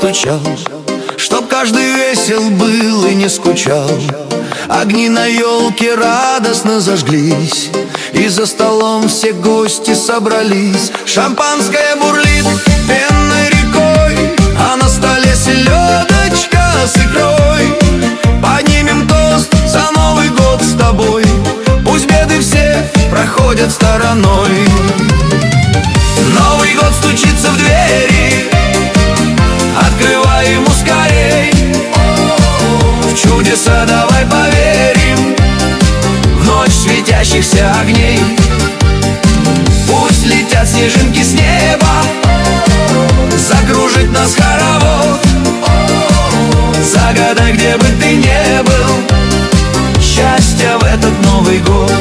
стучал, чтоб каждый весел был и не скучал. Огни на елке радостно зажглись, и за столом все гости собрались. Шампанское бурлит пенной рекой, а на столе селедочка с икрой. Поднимем тост за Новый год с тобой, пусть беды все проходят стороной. Новый год стучится в двери, открывай ему скорей. В чудеса давай поверим, в ночь светящихся огней. Пусть летят снежинки с неба, закружит нас хоровод. Загадай, где бы ты ни был, счастья в этот Новый год.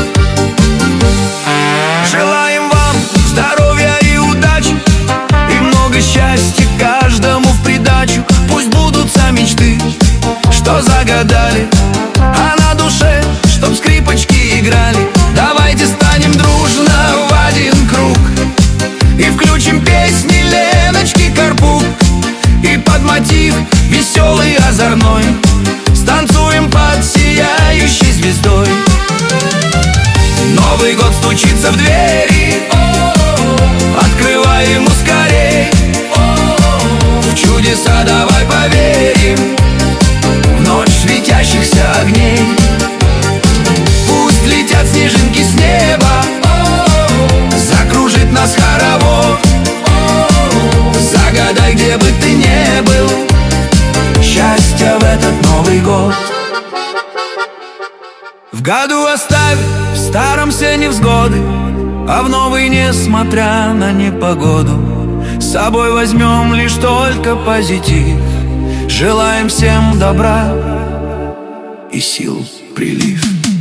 Желаем вам здоровья и удачи, и много счастья каждому в придачу. Пусть будутся мечты, что загадали, а на душе, чтоб скрипочки играли. Давайте станем дружно в один круг и включим песни Леночки Карпук. И под мотив веселый озорной станцуем под сияющей звездой. Новый год стучится в двери, открывай ему скорей. В чудеса давай поверим, в ночь светящихся огней. Пусть летят снежинки с неба, закружит нас хоровод. Загадай, где бы ты ни был, счастья в этот Новый год. В году оставь в старом все невзгоды, а в новый, несмотря на непогоду, с собой возьмем лишь только позитив. Желаем всем добра и сил прилив.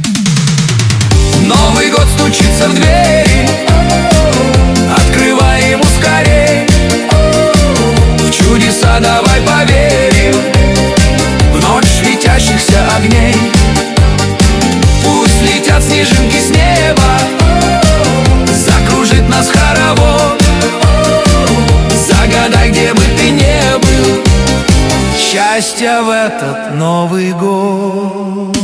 Новый год стучится в двери, открывай ему скорей. В чудеса давай поверим, в ночь светящихся огней. Пусть летят снежинки с неба, закружит нас хоровод. Загадай, где бы ты ни был, счастья в этот Новый год.